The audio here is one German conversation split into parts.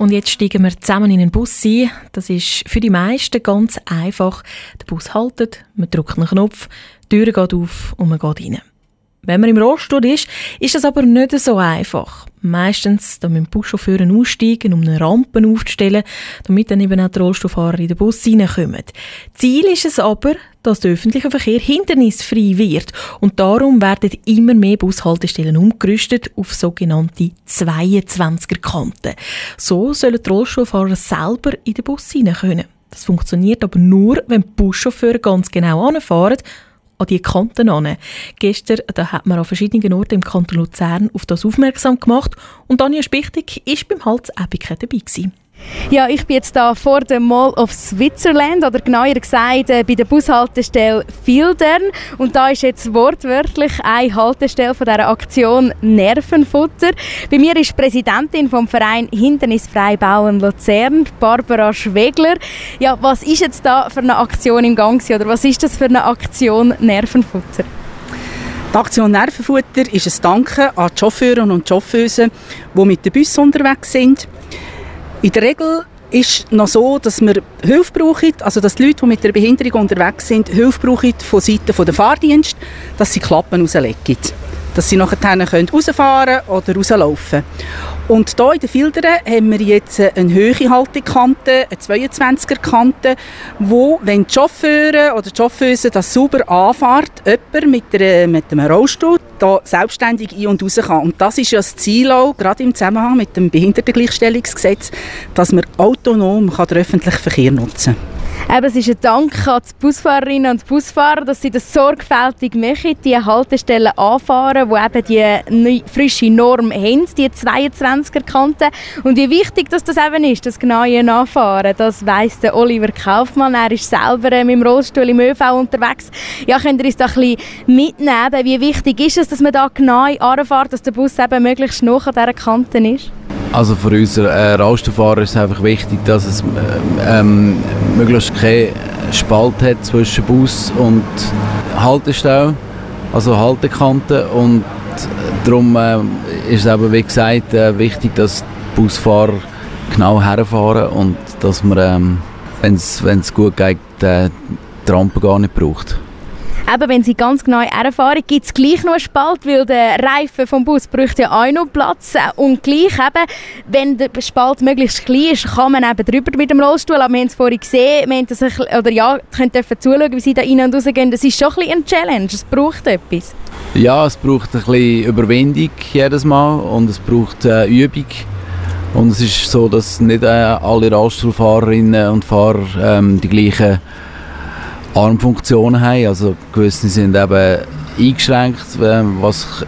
Und jetzt steigen wir zusammen in einen Bus ein. Das ist für die meisten ganz einfach. Der Bus haltet, man drückt einen Knopf, die Tür geht auf und man geht rein. Wenn man im Rollstuhl ist, ist das aber nicht so einfach. Meistens da müssen Buschauffeure aussteigen, um eine Rampe aufzustellen, damit dann eben auch die Rollstuhlfahrer in den Bus reinkommen. Ziel ist es aber, dass der öffentliche Verkehr hindernisfrei wird. Und darum werden immer mehr Bushaltestellen umgerüstet auf sogenannte 22er-Kanten. So sollen die Rollstuhlfahrer selber in den Bus rein können. Das funktioniert aber nur, wenn die Buschauffeure ganz genau anfahren, an die Kanten an. Gestern da hat man an verschiedenen Orten im Kanton Luzern auf das aufmerksam gemacht und Anja Spichtig war beim Halts Ebiken dabei gewesen. Ja, ich bin jetzt hier vor dem Mall of Switzerland, oder genauer gesagt bei der Bushaltestelle Fildern. Und da ist jetzt wortwörtlich eine Haltestelle von dieser Aktion Nervenfutter. Bei mir ist die Präsidentin vom Verein Hindernisfrei Bauen Luzern, Barbara Schwegler. Ja, was ist jetzt da für eine Aktion im Gang oder was ist das für eine Aktion Nervenfutter? Die Aktion Nervenfutter ist ein Danke an die Chauffeure und Chauffeusen, die mit den Bussen unterwegs sind. In der Regel ist es noch so, dass wir Hilfe brauchen, also dass die Leute, die mit einer Behinderung unterwegs sind, Hilfe brauchen von Seiten der Fahrdienste, dass sie Klappen rauslegen. Dass sie nachher rausfahren oder rauslaufen. Und hier in den Fildern haben wir jetzt eine hohe Haltekante, eine 22er-Kante, wo, wenn die Chauffeure oder die Chauffeuse das sauber anfährt, jemand mit einem Rollstuhl da selbstständig ein- und raus kann. Und das ist ja das Ziel auch, gerade im Zusammenhang mit dem Behindertengleichstellungsgesetz, dass man autonom den öffentlichen Verkehr nutzen kann. Eben, es ist ein Dank an die Busfahrerinnen und Busfahrer, dass sie das sorgfältig machen, die Haltestellen anfahren, die eben die frische Norm haben, die 22er-Kante. Und wie wichtig dass das eben ist, das genaue Anfahren, das weiss der Oliver Kaufmann. Er ist selber mit dem Rollstuhl im ÖV unterwegs. Ja, könnt ihr uns da ein bisschen mitnehmen? Wie wichtig ist es, dass man da genau anfährt, dass der Bus eben möglichst nah an dieser Kante ist? Also für uns Rollstuhlfahrer ist es einfach wichtig, dass es möglichst keinen Spalt hat zwischen Bus und Haltestelle, also Haltekante. Und darum ist es eben, wie gesagt, wichtig, dass die Busfahrer genau herfahren und dass man, wenn es gut geht, die Rampe gar nicht braucht. Eben, wenn sie ganz genau herfahren, gibt es gleich noch einen Spalt, weil der Reifen vom Bus bräuchte ja auch noch Platz. Und gleich eben, wenn der Spalt möglichst klein ist, kann man eben drüber mit dem Rollstuhl. Aber wir haben es vorhin gesehen, wir können zuschauen, wie sie da rein und raus gehen. Das ist schon ein bisschen eine Challenge, es braucht etwas. Ja, es braucht ein bisschen Überwindung jedes Mal und es braucht Übung. Und es ist so, dass nicht alle Rollstuhlfahrerinnen und Fahrer die gleichen Armfunktionen haben. Also gewisse sind eben eingeschränkt, was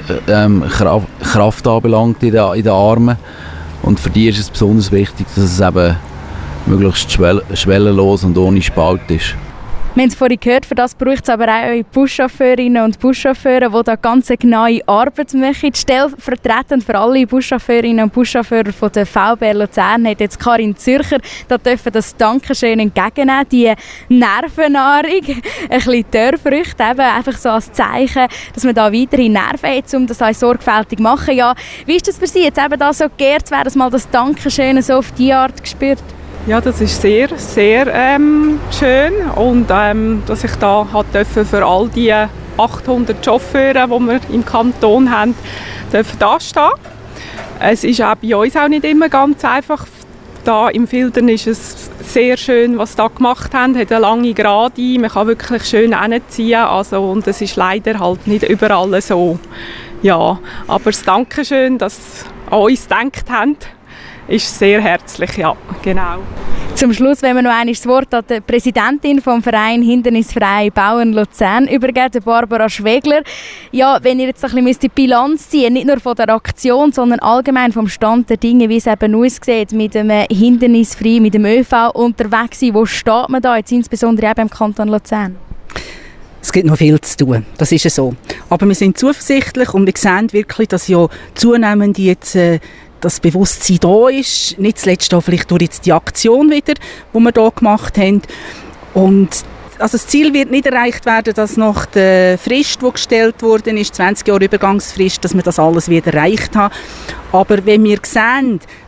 Kraft anbelangt in den Armen. Und für die ist es besonders wichtig, dass es eben möglichst schwellenlos und ohne Spalt ist. Wir haben es vorhin gehört, für das braucht es aber auch Buschauffeurinnen und Buschauffeure, die da ganz genaue Arbeit machen. Stellvertretend für alle Buschauffeurinnen und Buschauffeure von der VBR Luzern hat jetzt Karin Zürcher, da dürfen das Dankeschön entgegennehmen, die Nervennahrung, ein bisschen Törfrüchte, eben einfach so als Zeichen, dass man da weiterhin Nerven hat, um das auch sorgfältig zu machen. Ja, wie ist das für Sie jetzt eben da so geehrt zu werden, dass mal das Dankeschön so auf die Art gespürt? Ja, das ist sehr, sehr schön und dass ich da für all die 800 Chauffeure, die wir im Kanton haben, da stehen. Es ist auch bei uns auch nicht immer ganz einfach. Da im Fildern ist es sehr schön, was sie da gemacht haben. Es hat eine lange Gerade, man kann wirklich schön hinziehen, also, und es ist leider halt nicht überall so. Ja, aber das Dankeschön, dass sie an uns gedacht haben, ist sehr herzlich, ja, genau. Zum Schluss, wenn wir noch einmal das Wort an die Präsidentin vom Verein Hindernisfrei Bauen Luzern übergeben, Barbara Schwegler. Ja, wenn ihr jetzt ein bisschen die Bilanz ziehen, nicht nur von der Aktion, sondern allgemein vom Stand der Dinge, wie es eben aussieht, mit dem Hindernisfrei, mit dem ÖV unterwegs sein, wo steht man da jetzt insbesondere eben im Kanton Luzern? Es gibt noch viel zu tun, das ist so. Aber wir sind zuversichtlich und wir sehen wirklich, dass ja zunehmend jetzt das Bewusstsein da ist, nicht zuletzt auch vielleicht durch jetzt die Aktion wieder, die wir hier gemacht haben. Und also das Ziel wird nicht erreicht werden, dass nach der Frist, die gestellt worden ist, 20 Jahre Übergangsfrist, dass wir das alles wieder erreicht haben. Aber wenn wir sehen,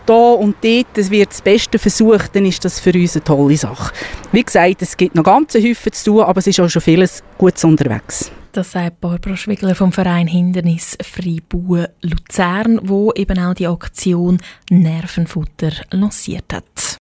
da und dort wird das Beste versucht, dann ist das für uns eine tolle Sache. Wie gesagt, es gibt noch ganze Häufen zu tun, aber es ist auch schon vieles Gutes unterwegs. Das sagt Barbara Schwigler vom Verein Hindernisfrei Bauen Luzern, wo eben auch die Aktion Nervenfutter lanciert hat.